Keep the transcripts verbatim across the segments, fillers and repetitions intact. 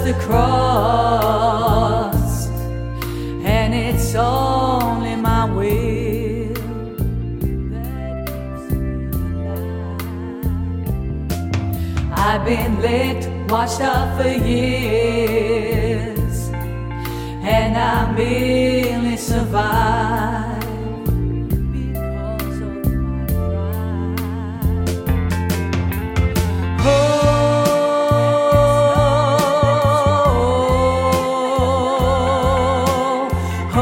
to cross, and it's only my will that keeps me alive. I've been licked, washed up for years, and I merely survive because of my pride. Oh, oh,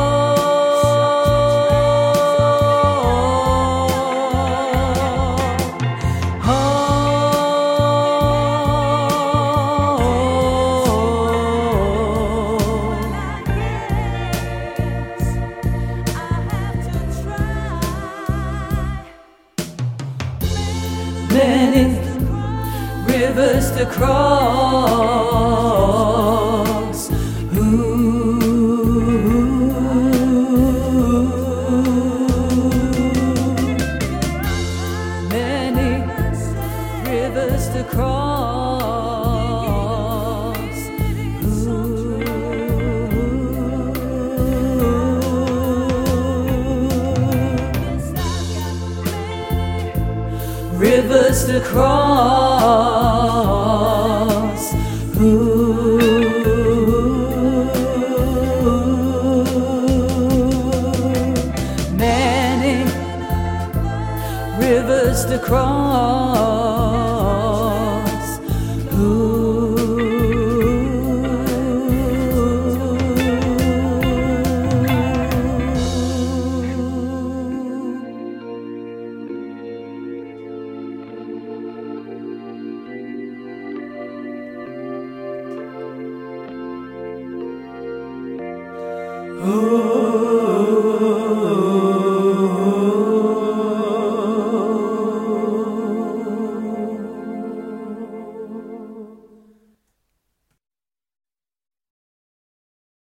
oh, many rivers to cross. Ooh, many rivers to cross. Ooh, rivers to cross. Ooh, many rivers to cross.